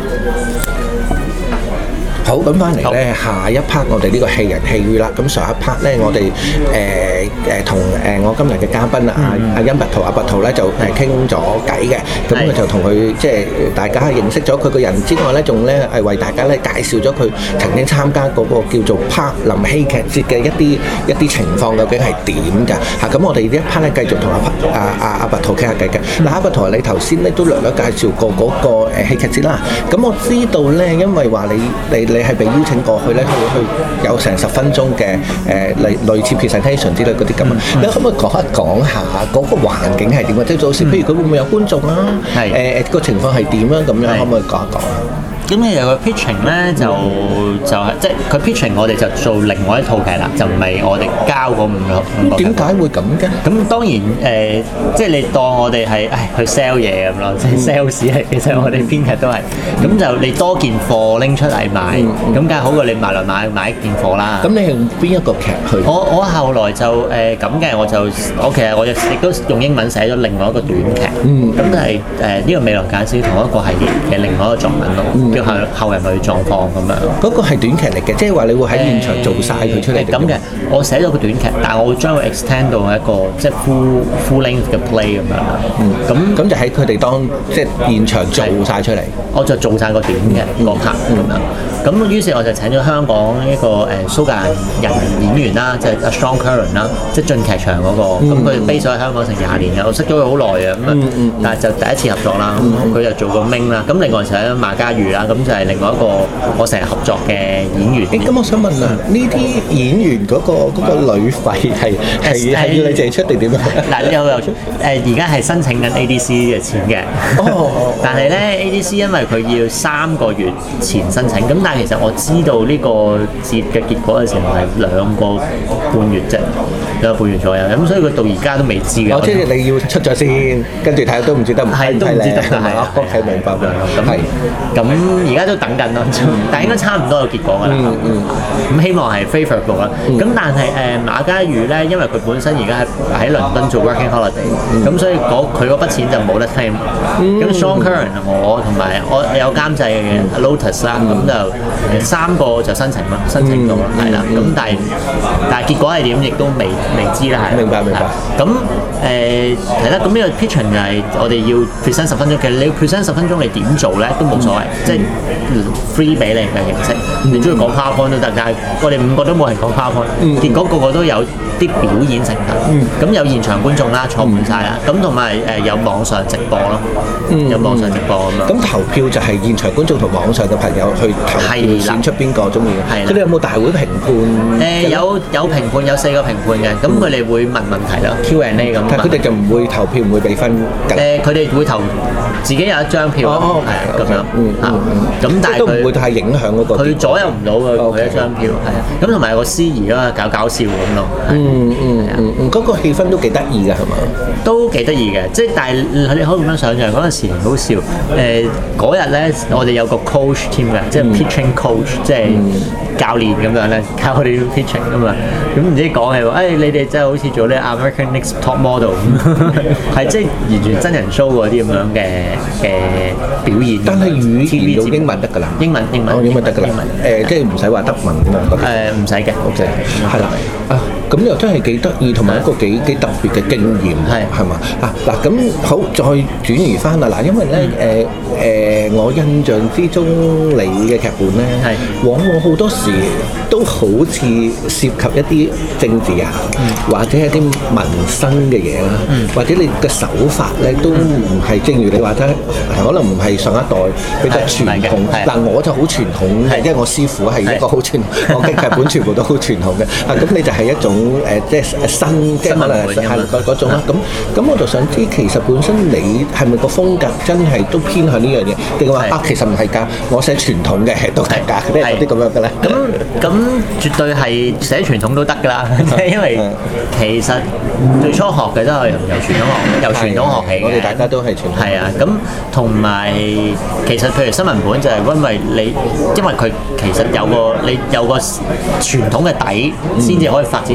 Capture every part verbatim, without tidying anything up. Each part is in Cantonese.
好，咁翻嚟咧，下一 part 我哋呢個戲人戲語啦。咁上一 part 咧，我哋誒誒同誒我今日嘅嘉賓啊，阿阿殷白圖阿白圖咧就誒傾咗偈嘅。咁佢就同佢即係大家認識咗佢個人之外咧，仲咧係為大家咧介紹咗佢曾經參加嗰個叫做柏林戲劇節嘅一啲一啲情況究竟係點㗎嚇？咁我哋呢一 part 咧繼續同阿阿阿阿白圖傾下偈嘅。嗱，阿白圖你頭先咧都略略介紹過嗰個誒戲劇節啦。咁我知道咧，因為話你你你係被邀請過去咧，去去有成十分鐘嘅誒類類似 presentation 之類嗰啲咁啊，你可唔可以講一講下嗰個環境係點啊？即係到時譬如佢會唔會有觀眾啦？係誒誒個情況係點啊？咁樣可唔可以講一講啊？ 咁其實個 pitching 咧就就係即係佢 pitching 我哋就做另外一套劇啦，就唔係我哋交嗰五個五個。 點解會咁嘅？ 咁當然誒，即係你當我哋係誒去 sell 嘢咁咯，即係 sales 係其實我哋編劇都係。咁就你多件貨拎出嚟賣，咁梗係好過你買來買買一件貨啦。 咁你係用邊一個劇去？ 我我後來就誒咁嘅，我就我其實我亦都用英文寫咗另外一個短劇。嗯。咁就係誒呢個未來簡史同一個系列嘅另外一個作品咯。叫後後人類狀況咁樣， 嗰個係短劇嚟嘅，即係話你會喺現場做晒佢出嚟。 咁嘅，我寫咗個短劇，但係我會將佢 extend 到一個即係 full full length 嘅 play 咁樣。嗯，咁咁就喺佢哋當即係現場做晒出嚟。我就做晒個短嘅個 part 咁樣。咁於是我就請咗香港一個誒蘇格蘭人演員啦，即係阿 Sean Curran 啦，即係進劇場嗰個。咁佢 base 咗喺香港成廿年嘅，我識咗佢好耐啊。咁啊，但係就第一次合作啦。佢就做個 Ming 啦。咁另外就係馬家瑜啦。咁就係另外一個我成日合作嘅演員。誒，咁我想問啊，呢啲演員嗰個嗰個旅費係係係要你自己出定點樣？嗱，呢個又誒而家係申請緊 A D C 嘅錢嘅。哦。但係咧 A D C 因為佢要三個月前申請，咁但係其實我知道呢個節嘅結果嘅時候係兩個半月啫，兩個半月左右。咁所以佢到而家都未知嘅。哦，即係你要出咗先，跟住睇都唔知得唔係都唔知得係啊？係明白明白。咁係咁。而家都等緊咯，但係應該差唔多有結果㗎啦。咁、嗯嗯、希望係 favourable 啦。咁、嗯、但係誒、呃、馬家瑜咧，因為佢本身而家係喺倫敦做 working holiday，咁、嗯、所以佢嗰筆錢就冇得 claim。咁 Sean Curran 我同埋我有監製嘅 Lotus 啦，咁就三個就申請啦，申請到啦，係啦。咁但係但係結果係點，亦都未未知啦。係。明白明白。咁誒係啦，咁呢個 pitching 就係我哋要 present 十分鐘。其實你要 present 十分鐘，你點做咧都冇所謂，即係 free 俾你嘅形式。你中意講 PowerPoint 都得，但係我哋五個都冇人講 PowerPoint，結果個個都有啲表演成分。咁有現場觀眾啦，坐滿晒啦。咁同埋誒有網上直播咯，有網上直播咁樣。咁投票就係現場觀眾同網上嘅朋友去投票選出邊個中意嘅。係啦。佢哋有冇大會評判？誒有有評判，有四個評判嘅。咁佢哋會問問題啦 ，Q and A 咁。但係佢哋就唔會投票，唔會俾分㗎。誒，佢哋會投自己有一張票，係啊咁樣。嗯嗯嗯。咁但係佢唔會太影響嗰個。佢左右唔到嘅，佢一張票係啊。咁同埋有個司儀啦，搞搞笑咁咯。嗯嗯嗯嗯，嗰個氣氛都幾得意㗎，係嘛？都幾得意嘅，即係但係你可以咁樣想象嗰陣時好笑。誒嗰日咧，我哋有個 coach team 嘅，即係 pitching coach，即係教練咁樣咧，教我哋 pitching 啊嘛。咁唔知講係話，誒你哋真係好似做呢 American Next Top Model 咁，係即係完全真人 show 嗰啲咁樣嘅嘅表現。但係語言用英文得㗎啦，英文英文英文得㗎啦。誒即係唔使話德文㗎嘛。誒唔使嘅，OK，係啦。啊，咁又真係幾得意，同埋一個幾幾特別嘅經驗，係係嘛？啊嗱，咁好，再轉移翻啦嗱，因為咧誒誒，我印象之中你嘅劇本咧，係往往好多時都好似涉及一啲政治啊，或者一啲民生嘅嘢啦，或者你嘅手法咧都唔係正如你話齋，可能唔係上一代比較傳統。嗱，我就好傳統嘅，因為我師傅係一個好傳統，我嘅劇本全部都好傳統嘅。啊，咁你就係一種誒，即係新，即係可能係嗰嗰種啦。咁咁我就想知，其實本身你係咪個風格真係都偏向呢樣嘢？定話啊，其實唔係㗎，我寫傳統嘅都係㗎，即係有啲咁樣嘅咧。咁咁絕對係寫傳統都得㗎啦，因為其實最初學嘅都係由傳統學，由傳統學起嘅。我哋大家都係傳統。係啊，咁同埋其實譬如新聞本就係因為你，因為佢其實有個你有個傳統嘅底，先至可以發展到而家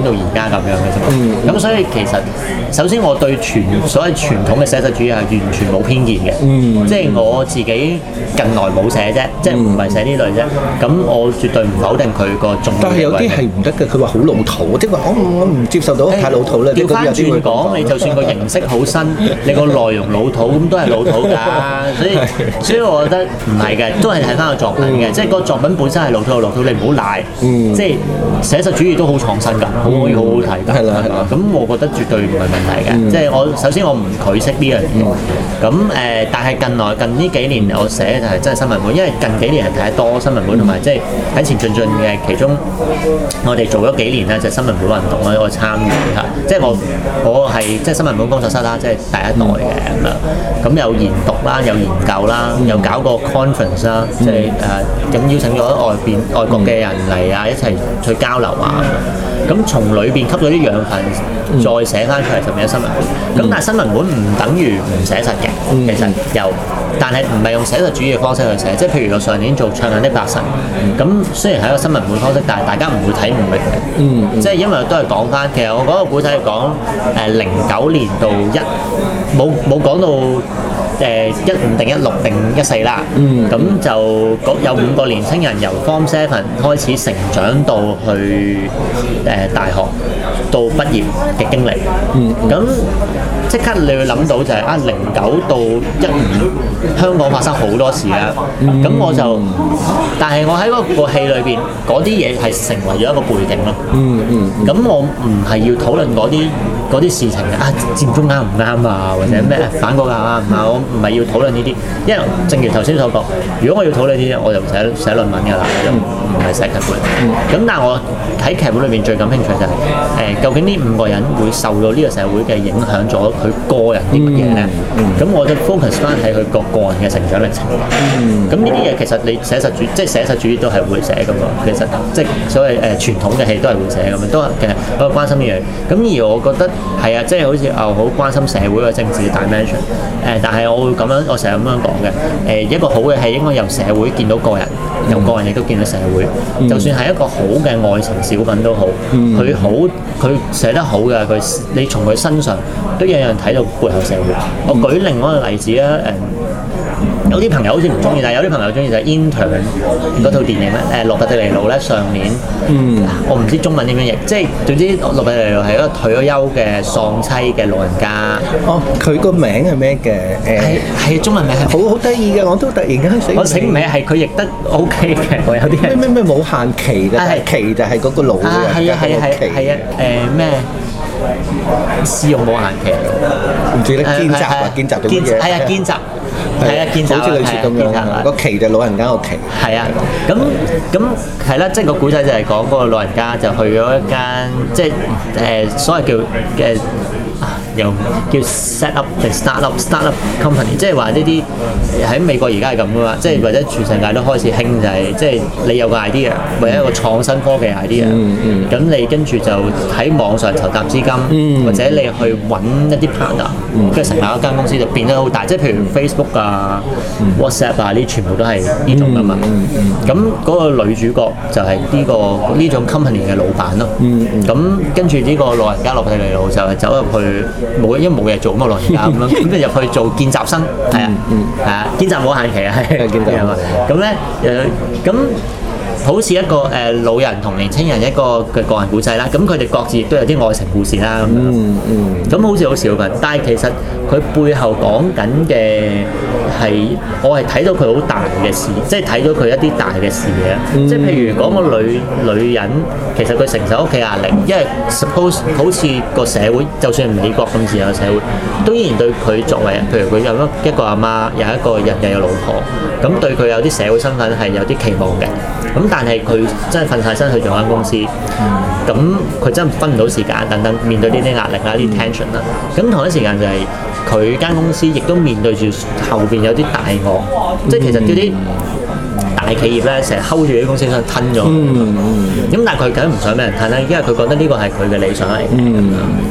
家咁樣嘅啫。咁、嗯、所以其實首先我對傳所謂傳統嘅寫實主義係完全冇偏見嘅，嗯、即係我自己近來冇寫啫，即係唔係寫呢類啫。咁我絕對唔否定佢個重要嘅位。但係有啲係唔得嘅，佢話好老土，即係話我我唔接受到太老土啦。調翻轉講，你就算個形式好新，你個內容老土咁都係老土㗎。所以所以我覺得唔係嘅，都係睇翻個作品嘅，嗯、即係個作品本身係老土就老土，你唔好賴。嗯、即係寫實主義都好創新㗎，好可以好好睇㗎。係啦係啦。咁我覺得絕對唔係問題嘅，嗯、即係我首先我唔拒識呢樣嘢。咁誒、嗯呃，但係近來近呢幾年我寫就係真係新聞本，因為近幾年係睇得多新聞本，同埋即係喺前進進嘅其中，我哋做咗幾年咧就係、新聞本運動咧，我參與嚇，即係我我係即係新聞本工作室啦，即係第一代嘅咁樣。咁有研讀啦，有研究啦，有搞過 conference 啦，即係誒咁邀請咗外邊外國嘅人嚟啊，一齊去交流啊。咁從裏邊吸咗啲養分，再寫翻出嚟就變咗新聞本。咁但係新聞本唔等於唔寫實嘅，其實有，但係唔係用寫實主義嘅方式去寫。即係譬如我上年做《唱緊的百神》，咁雖然係一個新聞本方式，但係大家唔會睇唔明嘅。嗯嗯、即係因為都係講翻，其實我嗰個古仔係講誒零九年到一，冇冇講到。誒一五定一六定一四啦，咁、嗯、就有五個年青人由 Form Seven 開始成長到去誒、呃、大學到畢業嘅經歷，咁即、嗯、刻你會諗到就係、是、啊零九到一五香港發生好多事啦，咁、嗯、我就，但係我喺嗰個戲裏邊嗰啲嘢係成為咗一個背景咯，咁、嗯嗯、我唔係要討論嗰啲嗰啲事情啊佔中啱唔啱啊，或者咩反國啊啱唔啱，我唔係要討論呢啲，因為正如頭先所講，如果我要討論呢啲，我就唔寫寫論文㗎啦，唔係寫劇本。咁、嗯、但係我喺劇本裏邊最感興趣就係、是、誒、呃，究竟呢五個人會受到呢個社會嘅影響咗佢個人啲乜嘢咧？咁、嗯嗯、我就 focus 翻喺佢個個人嘅成長歷程。咁呢啲嘢其實你寫實主，即係寫實主義都係會寫㗎嘛。其實即係所謂誒、呃、傳統嘅戲都係會寫㗎嘛，都係其實我關心呢樣。咁而我覺得係啊，即係好似啊好關心社會嘅政治 dimension。誒，但係我會咁樣，我成日咁樣講嘅。誒，一個好嘅戲應該由社會見到個人，由個人亦都見到社會。嗯、就算係一個好嘅愛情小品都好，佢、嗯、好，佢寫得好嘅，佢你從佢身上都有人睇到背後社會。嗯、我舉另外一個例子啦，誒。有啲朋友好似唔中意，但係有啲朋友中意就係 Intern 嗰套電影咧。誒，羅拔迪尼路咧上年，嗯、我唔知中文點樣譯，即係總之羅拔迪尼路係一個退咗休嘅喪妻嘅老人家。哦，佢個名係咩嘅？誒，係係中文名係好好得意嘅，我都突然間醒。我醒唔起係佢譯得 OK 嘅，我有啲咩咩咩冇限期嘅，係期就係嗰個老嘅人嘅嗰個期。係啊，誒咩？試用冇限期。唔知咧，見習啊，見習做乜嘢？係啊，見習。係啊，見習好似類似咁樣，個期就老人家個期。係啊，咁咁係啦，即係個古仔就係講嗰個老人家就去咗一間，即係誒、呃、所謂叫嘅。又叫 set up 定 start up start up company， 即係話呢啲喺美國而家係咁噶嘛，即係或者全世界都開始興就係、是，即係你有個 idea 或者一個創新科技 idea，咁、嗯嗯、你跟住就喺網上籌集資金，嗯、或者你去揾一啲 partner，跟住成立一間公司就變得好大，即係譬如 Facebook 啊、嗯、WhatsApp 啊呢，全部都係呢種噶嘛。咁嗰、嗯嗯、個女主角就係呢、這個呢種 company 嘅老闆咯。咁、嗯嗯、跟住呢個老人家落去嚟路就係走入去。冇，因為冇嘢做咁啊，老人家咁樣，咁就入去做見習生，係啊，係啊，見習冇限期啊，係見習啊，咁咧誒，咁好似一個誒、呃、老人同年青人一個嘅個人故仔啦，咁佢哋各自亦都有啲愛情故事啦，咁嗯嗯，咁好似好小品，但係其實佢背後講緊嘅係，我係睇到佢好大嘅事，即係睇到佢一啲大嘅事嘅，嗯、即係譬如講個女女人，其實佢承受屋企壓力，因為 suppose 好似個社會，就算美國咁自由嘅社會，都依然對佢作為，譬如佢有一一個阿媽，有一個人又有老婆，咁對佢有啲社會身份係有啲期望嘅，咁但係佢真係瞓晒身去做間公司，咁佢真係分唔到時間等等，面對呢啲壓力啦、呢啲 tension 啦，咁同一時間就係佢間公司亦都面對住後邊有啲大鱷，即係其實嗰啲大企業咧成日 hold 住啲公司想吞咗，咁、嗯、但係佢梗係唔想俾人吞啦，因為佢覺得呢個係佢嘅理想嚟嘅。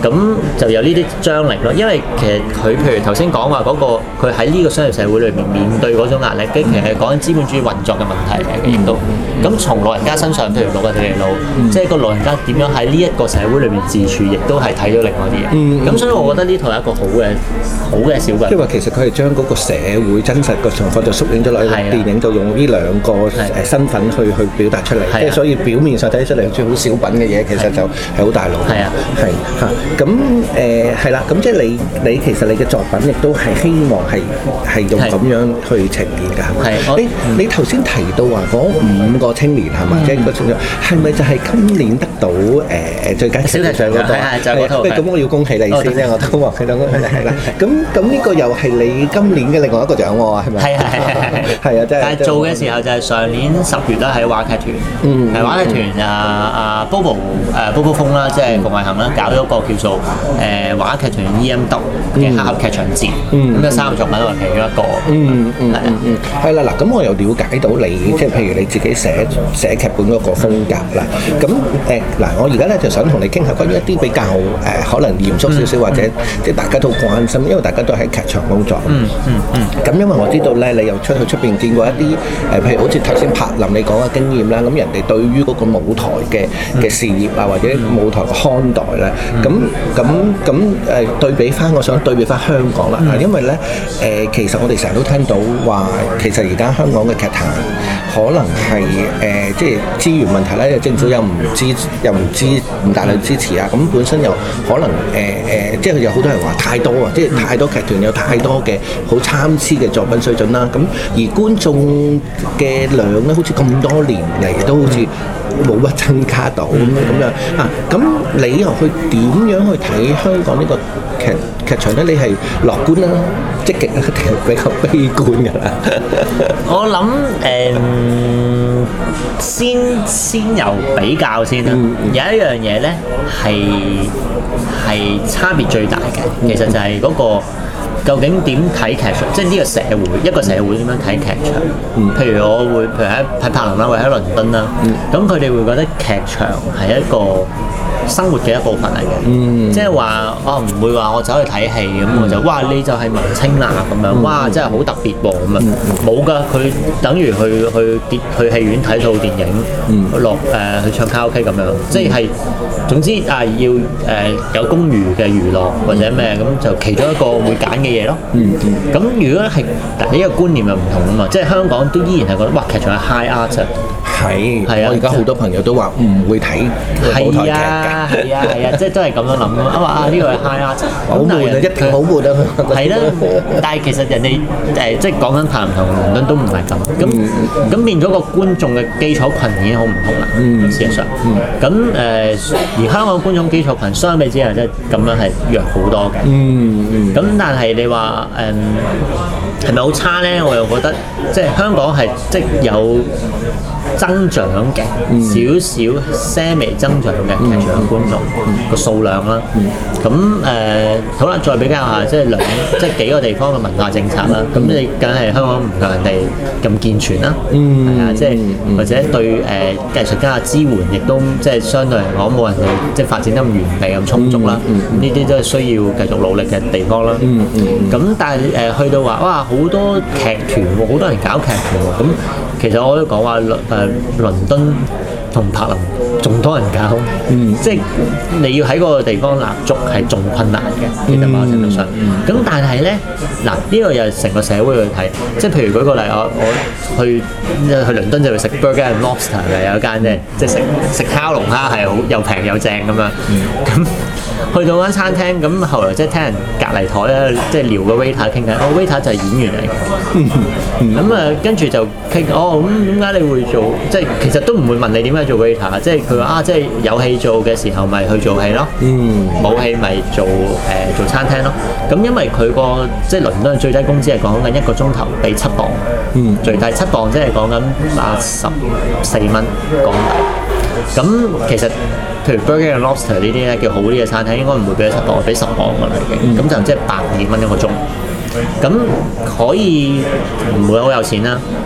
咁就有呢啲張力咯。因為其實佢譬如頭先講話嗰個佢喺呢個商業社會裏面面對嗰種壓力，跟其實係講緊資本主義運作嘅問題嘅，亦都咁從老人家身上，譬如老人哋老，即係個老人家點樣喺呢一個社會裏面自處，亦都係睇到另外啲嘢。咁所以我覺得呢套係一個好嘅好嘅小品。 因為其實佢係將嗰個社會真實個情況就縮影咗落去電影度，用呢兩個誒身份去去表達出嚟。即係所以表面上睇出嚟好似好小品嘅嘢，其實就係好大路。 係啊， 係嚇。咁誒係啦，咁即係你你其實你嘅作品亦都係希望係係用咁樣去呈現㗎，係咪？係。你你頭先提到話嗰五個青年係嘛？即係個青年係咪就係今年得到誒誒最佳小劇場嗰度？係係就嗰套。咁我要恭喜你先咧，我都話佢兩個係啦。咁咁呢個又係你今年嘅另外一個獎喎，係咪？係係係係係啊！即係。但係做嘅時候就係上年十月啦，喺話劇團，嗯，係話劇團啊啊 Bobo 誒 Bobo 風啦，即係馮偉恒啦，搞咗個叫做誒話劇團 E M W 嘅黑盒劇場節，咁有三個作品為其中一個，嗯嗯係啊嗯係啦嗱，咁我又了解到你即係譬如你自己寫寫劇本嗰個風格啦，咁誒嗱，我而家咧就想同你傾下關於一啲比較誒可能嚴肅少少或者即係大家都關心，因為大家都喺劇場工作，嗯嗯嗯，咁因為我知道咧，你又出去出邊見過一啲誒，譬如好似頭先柏林你講嘅經驗啦，咁人哋對於嗰個舞台嘅嘅事業啊或者舞台嘅看待咧，咁咁咁誒對比翻，我想對比翻香港啦，因為咧誒其實我哋成日都聽到話，其實而家香港嘅劇壇可能係誒即係資源問題咧，政府又唔支又唔支唔大力支持啊，咁本身又可能誒誒，即係有好多人話太多啊，即係太多劇團有太多嘅好參差嘅作品水準啦，咁而觀眾嘅量咧，好似咁多年嚟都好似冇乜增加到咁樣啊，咁你又去點樣去睇香港呢個劇劇場咧？你係樂觀啦、積極啦，定係比較悲觀㗎啦？我諗誒、嗯，先先由比較先啦。嗯嗯、有一樣嘢咧係係差別最大嘅，其實就係嗰、那個。究竟點睇劇場？即係呢個社會，一個社會點樣睇劇場？嗯、譬如我會，譬如喺喺柏林啦，或者喺倫敦啦，咁佢哋會覺得劇場係一個生活嘅一部分嚟嘅，嗯、即係話我唔會話我走去睇戲咁，嗯、我就哇你就係文青啦咁樣，嗯、哇真係好特別喎咁啊！冇㗎，佢等於去去去去戲院睇套電影，落誒、嗯呃、去唱卡拉 OK 咁樣，嗯、即係總之啊要誒、呃、有公餘嘅娛樂或者咩咁，就其中一個會揀嘅嘢咯。咁、嗯嗯、如果係嗱呢個觀念又唔同啊嘛，即係香港都依然係覺得哇劇場係 high art 啊。係，係啊！我而家好多朋友都話唔會睇舞台劇㗎。係啊，係啊，係啊，即係都係咁樣諗咯。啊嘛啊，呢個係 high art，好悶啊，一定好悶啊。係啦，但係其實人哋誒即係講緊柏林同倫敦都唔係咁。咁咁變咗個觀眾嘅基礎群已經好唔同啦。嗯，事實上。咁誒，而香港觀眾基礎群相比之下，即係咁樣係弱好多嘅。嗯嗯。咁但係你話誒係咪好差咧？我又覺得即係香港係即係有增長嘅少少些微增長嘅劇場觀眾個數量啦，咁誒好啦，再比較下即係兩即係幾個地方嘅文化政策啦，咁你梗係香港唔夠人哋咁健全啦，係啊，即係或者對誒藝術家嘅支援亦都即係相對嚟講冇人哋即係發展得咁完備咁充足啦，呢啲都係需要繼續努力嘅地方啦。咁但係誒去到話哇好多劇團喎，好多人搞劇團喎，咁其實我都講話誒倫敦同柏林仲多人搞，嗯、即係你要喺嗰個地方立足係仲困難嘅，其實某程度上。咁、嗯、但係咧，嗱呢、呢個又係成個社會去睇，即係譬如舉個例，我我去去倫敦就會食 burger and lobster 嘅有一間啫，即係食食烤龍蝦係好又平又正咁樣。咁、嗯、去到間餐廳，咁後來即係聽人隔離台咧，即係撩個 waiter 傾偈，個 waiter 就係演員嚟嘅。咁啊，跟住就傾，哦咁點解你會做？即係其實都唔會問你點解做 waiter，即係佢話啊，即係有戲做嘅時候咪去做戲咯，冇戲咪做誒、呃、做餐廳咯。咁因為佢個即係倫敦最低工資係講緊一個鐘頭俾七磅，嗯、最低七磅即係講緊八十四蚊港幣。咁其實譬如 Burger and Lobster 呢啲咧叫好啲嘅餐廳，應該唔會俾七磅，俾十磅㗎啦已經。咁、嗯、就即係百二蚊一個鐘。咁可以唔會好有錢啦，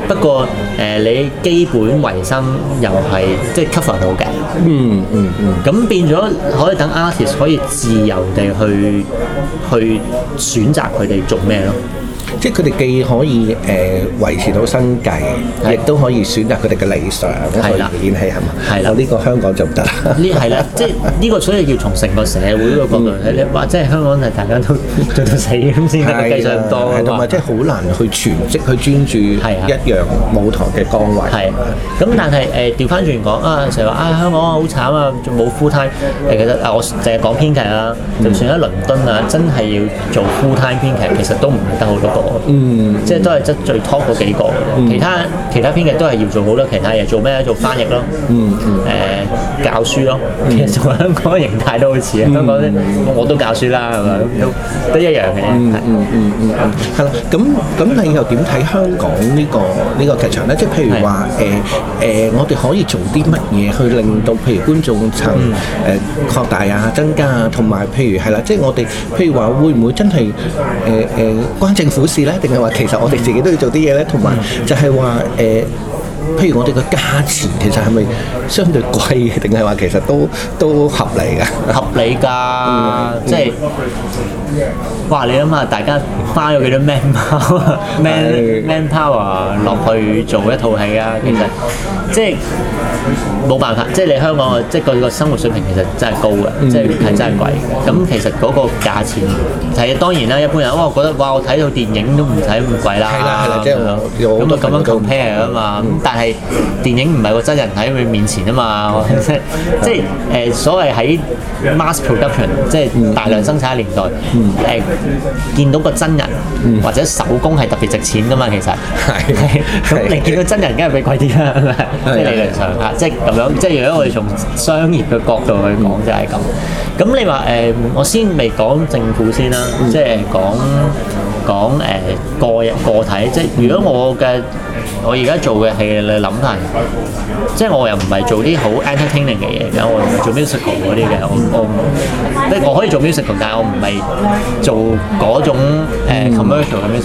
不過誒、呃、你基本維生又係即係 cover 到嘅。 嗯嗯嗯。咁變咗可以等 artist 可以自由地去去選擇佢哋做咩咯。 即係佢哋既可以誒、呃、維持到生計，亦都可以選擇佢哋嘅理想去演戲，係嘛？係啦，呢個香港就唔得啦。 呢係啦，即係呢個所以要從成個社會個角度睇，你話即係香港係大家都做到死咁先得計上咁多， 同埋即係好難去全職去專注一樣舞台嘅崗位。係咁，但係誒調翻轉講啊，成日話啊香港好慘啊，仲冇 full time 誒，其實啊我淨係講編劇啦，就算喺倫敦啊，真係要做 full time 編劇，其實都唔係得好多個。嗯，即係都係即最 top 嗰幾個，嗯、其他其他編劇都係要做好多其他嘢，做咩？做翻譯咯，嗯嗯，誒、呃、教書咯，其實同香港嘅形態都好似啊，香港啲我都教書啦，係咪？都都一樣嘅，嗯嗯嗯嗯嗯， 係啦，咁咁你又點睇香港呢、呢個呢、呢個劇場咧？即係譬如話誒誒，我哋可以做啲乜嘢去令到譬如觀眾層誒擴大啊、增加啊，同埋譬如係啦，即係我哋譬如話會唔會真係誒誒關政府事咧？定係話其實我哋自己都要做啲嘢咧？同埋就係話誒，譬如我哋個價錢其實係咪相對貴嘅？定係話其實都都合理㗎？ 合理㗎，嗯、即係哇！你諗下，大家花咗幾多 man power man man power 落去做一套戲啊？其實即係冇辦法，即係你香港嘅即係個個生活水平其實真係高嘅，嗯、即係係真係貴嘅。咁、嗯、其實嗰個價錢係當然啦，一般人哇覺得哇我睇套電影都唔使咁貴啦， 係啦係啦，即係咁啊咁樣 compare 啊嘛。咁、嗯、但係電影唔係個真人喺佢面前啊嘛，即係即係誒所謂喺 mass production 即係大量生產嘅年代，誒、嗯呃、見到個真人、嗯、或者手工係特別值錢噶嘛，其實係咁你見到真人梗係比貴啲啦，係咪？即係理論上嚇，即係咁樣，即係如果我哋從商業嘅角度去講就係咁。咁你話誒、呃，我先未講政府先啦，嗯、即係講講誒、呃、個人個體，即係如果我嘅我而家做嘅戲，你諗下，即係我又唔係做啲好 entertaining 嘅嘢嘅，我唔係做 musical 嗰啲嘅，我我即係我可以做 musical， 但係我唔係做嗰種、呃、commercial 嘅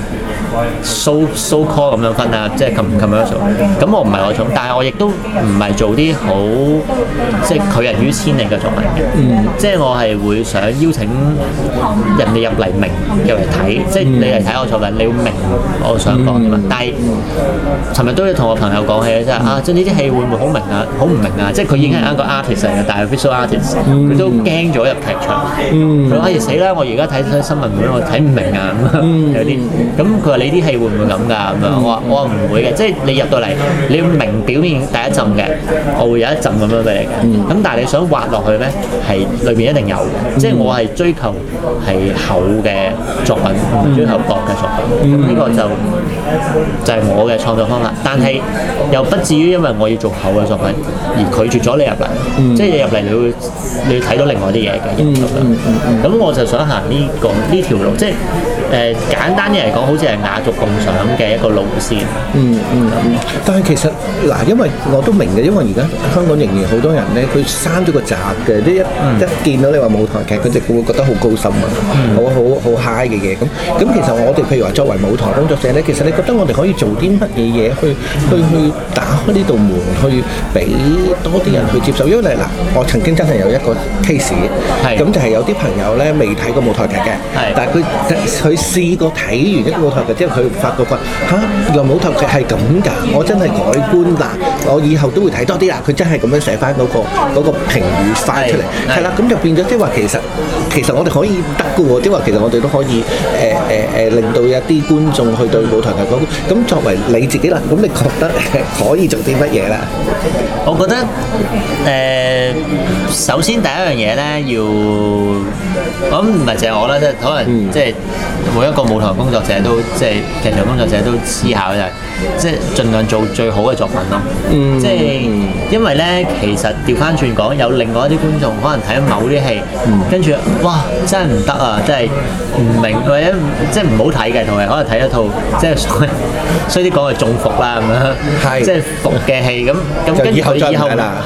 musical。so so call 咁樣分啊，即係 commercial。咁我唔係嗰種，但係我亦都唔係做啲好即係拒人於千里嘅作品嘅。嗯、即係我係會想邀請人哋入嚟明入嚟睇，即係你嚟睇我作品，你要明我想講嘅嘛。但係尋日都要同我朋友講起咧，即係啊，即係呢啲戲會唔會好明啊？好唔明啊？即係佢已經係一個 artist 嚟嘅，但係 visual artist，佢都驚咗入劇場。佢話：哎死啦！我而家睇睇新聞咁樣，我睇唔明啊咁有啲。咁佢話你啲戲會唔會咁㗎？咁樣我話我話唔會嘅，即係你入到嚟，你要明表面第一浸嘅，我會有一浸咁樣俾你嘅。咁、嗯、但係你想滑落去咧，係裏邊一定有嘅。嗯、即係我係追求係厚嘅作品，唔追求薄嘅作品。咁呢、嗯、個就就係、是、我嘅創作方法。但係又不至於因為我要做厚嘅作品而拒絕咗你入嚟。嗯、即係你入嚟，你會你要睇到另外啲嘢嘅。咁樣咁我就想行呢、這個呢條路，即係誒、呃、簡單啲嚟講，好似係雅俗共賞嘅一個路線。嗯嗯。 但係其實嗱，因為我都明嘅，因為而家香港仍然好多人咧，佢閂咗個閘嘅，啲一、嗯、一見到你話舞台劇，佢哋會覺得好高深啊，好好好 high 嘅嘢。咁咁其實我哋譬如話作為舞台工作者咧，其實你覺得我哋可以做啲乜嘢嘢去去去打開呢道門，去俾多啲人去接受？因為嗱，我曾經真係有一個 case， 咁就係有啲朋友咧未睇過舞台劇嘅，但係佢佢試過睇完一個舞台劇之後，佢發覺話嚇，原來舞台劇係咁㗎，我真係改觀啦，我以後都會睇多啲啦。佢真係咁樣寫翻嗰個嗰個評語翻出嚟，係啦，咁就變咗即係話其實其實我哋可以得嘅喎，即係話其實我哋都可以誒誒誒令到一啲觀眾去對舞台劇講。咁作為你自己啦，咁你覺得可以做啲乜嘢啦？ 我覺得誒、呃，首先第一樣嘢咧，要咁唔係淨係我啦，即係可能、嗯、即係每一個舞台工作者都即係劇場工作者都思考就係、是，即係盡量做最好嘅作品咯。嗯、即係因為咧，其實調翻轉講，有另外一啲觀眾可能睇某啲戲，嗯、跟住哇真係唔得啊，真係唔明或者即係唔好睇嘅，同埋可能睇一套即係所謂衰啲講係中伏啦咁樣，即係伏嘅戲咁咁跟住佢以後係啊，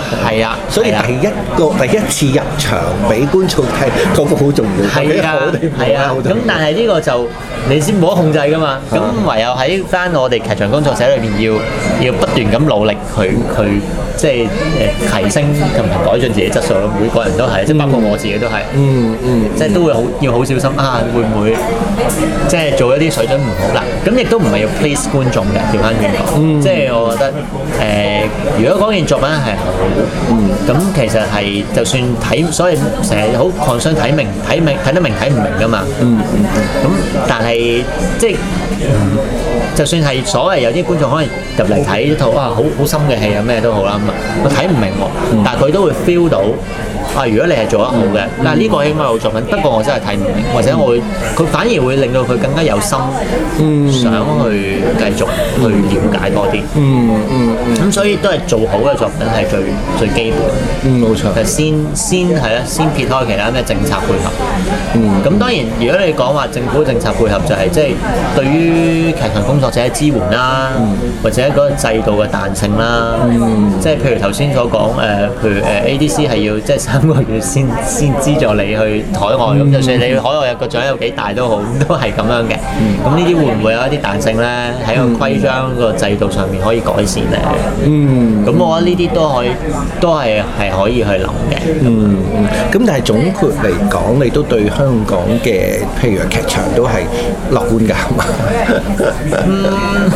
啦， 所以第一個第一次入場俾觀眾睇嗰個好重要， 係啊係啊，咁但係呢個就你先冇得控制噶嘛，咁唯有喺翻我哋劇場工作者裏邊要要不斷咁努力去去即係誒提升同埋改進自己質素咯，每個人都係，即係包括我自己都係，嗯嗯，即係都會好要好小心啊，會唔會即係做一啲水準唔好啦？咁亦都唔係要 please 觀眾嘅，調翻轉講，即係我覺得誒，如果嗰件作品係好，咁其實係就算睇，所以成日好 concern 睇明睇明睇得明睇唔明噶嘛，嗯嗯，咁但係即係就算係所謂有啲觀眾可能入嚟睇一套啊好好深嘅戲啊咩都好啦，咁啊我睇唔明喎，但係佢都會 feel 到。啊！如果你係做得好嘅，但係呢個應該有作品，不過我真係睇唔明，或者我會佢反而會令到佢更加有心，嗯、想去繼續去了解多啲。嗯嗯咁、嗯、所以都係做好嘅作品係最最基本。嗯，冇錯。先先係啦，先撇開其他咩政策配合。嗯。咁當然，如果你講話政府政策配合，就係即係對於劇場工作者嘅支援啦，嗯、或者嗰個制度嘅彈性啦。嗯。即係譬如頭先所講誒、呃，譬如誒 A D C 係要即係三個月先先資助你去海外，咁、嗯、就算你去海外有個獎有幾大都好，都係咁樣嘅。咁呢啲會唔會有一啲彈性咧？喺個規章個制度上面可以改善咧？嗯。咁我覺得呢啲都可以，都係係可以去諗嘅。嗯嗯。咁但係總括嚟講，你都對香港嘅譬如劇場都係樂觀㗎，係嘛？嗯。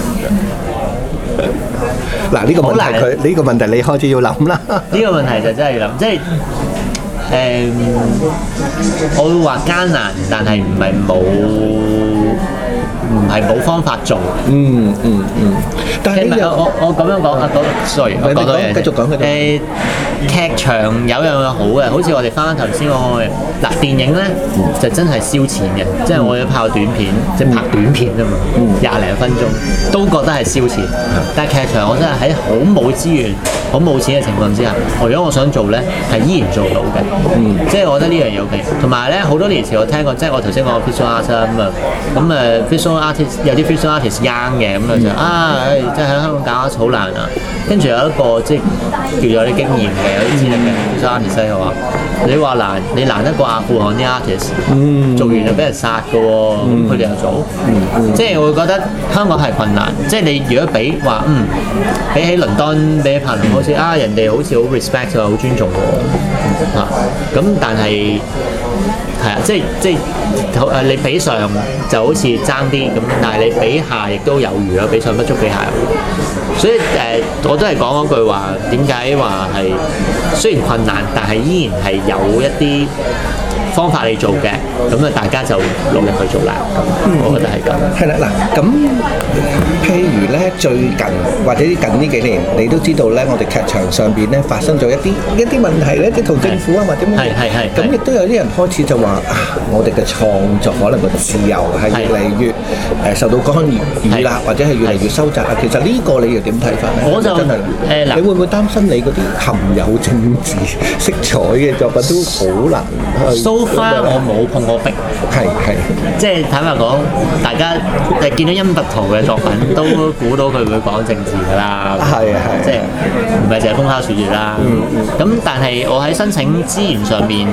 嗱，呢個問題佢呢個問題你開始要諗啦。呢個問題就真係要諗，即係誒、嗯，我會話艱難，但係唔係冇，唔係冇方法做。嗯嗯嗯。但係我我我咁樣講啊，講 sorry，我講多嘢。繼續講佢。誒，劇場有樣嘢好嘅，好似我哋翻翻頭先講嘅，嗱電影咧就真係燒錢嘅，即係我要拍短片，即係拍短片啊嘛，廿零分鐘都覺得係燒錢。但係劇場我真係喺好冇資源、好冇錢嘅情況之下，我如果我想做咧，係依然做到嘅。嗯，即係我覺得呢樣嘢 OK。同埋咧，好多年前我聽過，即係我頭先講 visual artist 咁啊，咁誒 visual artist 有啲 visual artist young 嘅咁啊就啊，即係喺香港搞得好難啊。跟住有一個即係叫做有啲經驗嘅、有啲資歷嘅 visual artist 佢話：你話難，你難得過阿富汗啲 artist，、嗯、做完就俾人殺㗎喎，咁佢哋又做，嗯嗯、即係我會覺得香港係困難。即係你如果比話嗯，比起倫敦、比起柏林，好似啊人哋好似好 respect 啊，好尊重喎嚇。咁、啊、但係係啊，即係即係誒你比上就好似爭啲咁，但係你比下亦都有餘咯，比上不足，比下有餘。所以誒、呃，我都係講嗰句話，點解話係雖然困難，但係依然係有一啲方法嚟做嘅，咁啊大家就努力去做啦。嗯、我覺得係咁。係啦，嗱，咁譬如咧，最近或者近呢幾年，你都知道咧，我哋劇場上邊咧發生咗一啲一啲問題咧，即係同政府啊或者乜嘢。係係係。咁亦都有啲人開始就話啊，我哋嘅創作可能個自由係越嚟越誒受到干預啦，或者係越嚟越收窄啦。其實呢個你又點睇法咧？我就真係誒嗱，你會唔會擔心你嗰啲含有政治色彩嘅作品都好難去？So far 我冇碰過壁，係係，即係坦白講，大家誒見到殷柏圖嘅作品都估到佢會講政治㗎啦，係係，即係唔係淨係風花雪月啦。咁但係我喺申請資源上面，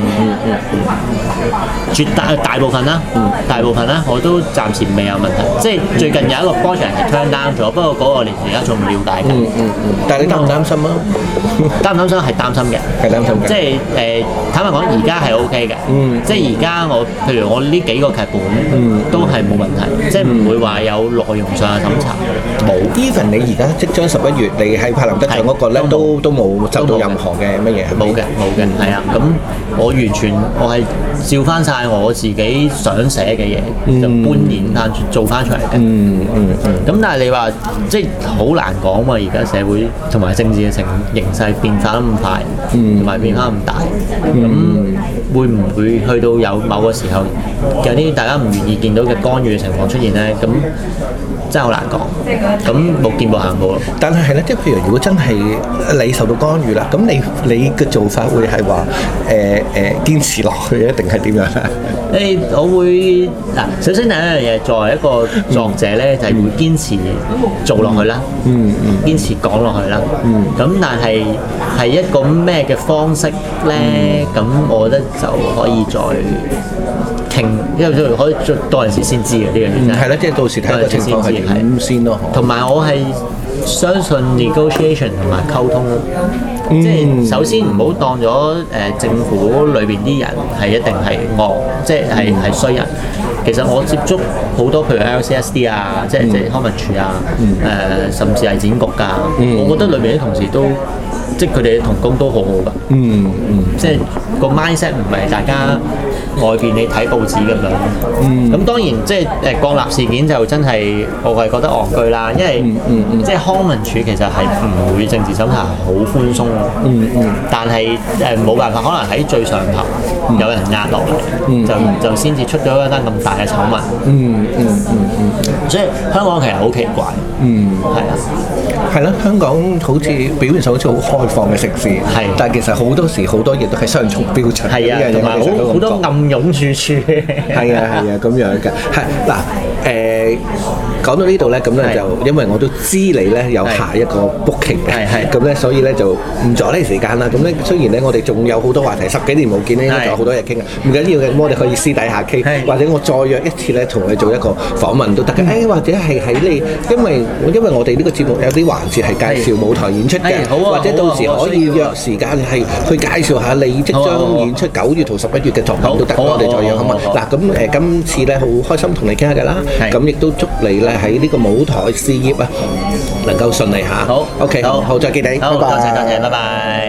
絕大大部分啦，大部分啦，我都暫時未有問題。即係最近有一個 project 係 turn down 咗，不過嗰個連而家仲唔了解緊。嗯嗯嗯。但係你擔唔擔心啊？擔唔擔心係擔心嘅，係擔心嘅。即係誒，坦白講，而家係 OK 嘅。嗯。即係而家我，譬如我呢幾個劇本，嗯，都係冇問題，即係唔會話有內容上嘅審查。冇。Even 你而家即將十一月，你喺柏林得獎嗰個咧，都都冇受到任何嘅乜嘢。冇嘅，冇嘅，係啊。咁我完全我係照翻晒我自己想寫嘅嘢，就搬演翻做翻出嚟嘅。嗯嗯嗯。咁但係你話即係好難講嘛？而家社會同埋政治嘅情形勢變化得咁快，同埋變化咁大，咁會唔會會去到有某個時候有啲大家唔願意見到嘅干預嘅情況出現咧，咁真係好難講。咁冇見步行步咯。 但係係咧，即係譬如如果真係你受到干預啦，咁你你嘅做法會係話誒誒堅持落去一定係點樣咧？ 誒，我會嗱，首先第一樣嘢，作為一個作者咧，就係會堅持做落去啦， 嗯嗯， 堅持講落去啦， 嗯。 咁但係係一個咩嘅方式咧？咁我覺得就可以再傾，因為可以到陣時先知嘅呢樣嘢。 嗯，係啦，即係到時睇個情況係點先咯。 同埋我係相信 negotiation 同埋溝通咯。即係首先唔好當咗誒政府裏邊啲人係一定係惡，即係係係衰人。其實我接觸好多譬如 L C S D 啊，即係即係康文署啊，誒甚至係展局㗎，我覺得裏面啲同事都即係佢哋嘅同工都好好㗎。嗯嗯，即係個 mindset 唔係大家外邊你睇報紙咁樣。嗯，咁當然即係誒國立事件就真係我係覺得戇居啦，因為即係康文署其實係唔會政治審查好寬鬆。嗯嗯，但係誒冇辦法，可能喺最上頭有人壓落嚟，就就先至出咗一單咁大嘅醜聞。嗯嗯嗯嗯，所以香港其實好奇怪。嗯，係啊， 係啦，香港好似表面上好似好開放嘅城市，係，但係其實好多時好多嘢都係雙重標準。 係啊，同埋好好多暗湧處處。 係啊係啊，咁樣嘅。係嗱誒，講到呢度咧，咁咧就因為我都知你咧有下一個 booking 嘅，係咁咧，所以咧就唔阻你時間啦。咁咧雖然咧我哋仲有好多話題，十幾年冇見咧，應該仲有好多嘢傾啊。唔緊要嘅，咁我哋可以私底下傾，或者我再約一次咧，同你做一個訪問都得嘅。誒，或者係喺你，因為因為我哋呢個節目有啲環節係介紹舞台演出嘅，或者到時可以約時間係去介紹下你即將演出九月同十一月嘅作品都得。我哋再約好嘛？嗱，咁誒今次咧好開心同你傾下嘅啦，咁亦都祝你咧喺呢個舞台事業啊能夠順利嚇。好 ，OK，好，好，再見你， 好，多謝多謝，拜拜。